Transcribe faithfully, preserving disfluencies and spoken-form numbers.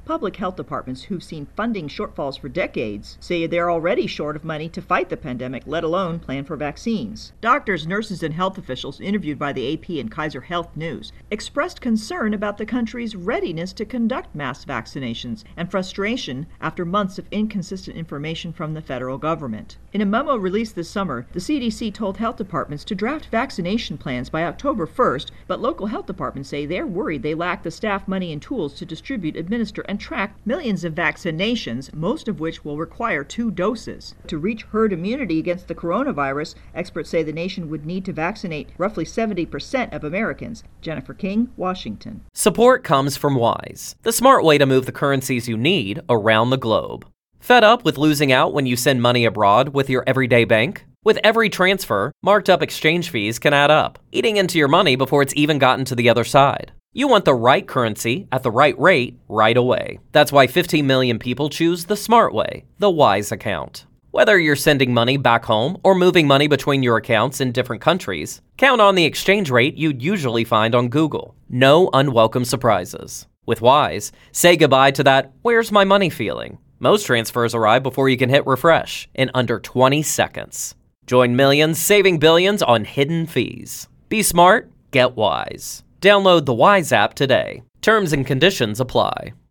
Public health departments who've seen funding shortfalls for decades say they're already short of money to fight the pandemic, let alone plan for vaccines. Doctors, nurses, and health officials interviewed by the A P and Kaiser Health News expressed concern about the country's readiness to conduct mass vaccinations and frustration after months of inconsistent information from the federal government. In a memo released this summer, the C D C told health departments to draft vaccination plans by October first, but local health departments say they're worried they lack the staff, money, and tools to distribute, administer, and track millions of vaccinations, most of which will require two doses. To reach herd immunity against the coronavirus, experts say the nation would need to vaccinate roughly seventy percent of Americans. Jennifer King, Washington. Support comes from Wise, the smart way to move the currencies you need around the globe. Fed up with losing out when you send money abroad with your everyday bank? With every transfer, marked up exchange fees can add up, eating into your money before it's even gotten to the other side. You want the right currency at the right rate right away. That's why fifteen million people choose the smart way, the Wise account. Whether you're sending money back home or moving money between your accounts in different countries, count on the exchange rate you'd usually find on Google. No unwelcome surprises. With Wise, say goodbye to that "where's my money" feeling. Most transfers arrive before you can hit refresh in under twenty seconds. Join millions saving billions on hidden fees. Be smart, get Wise. Download the Wise app today. Terms and conditions apply.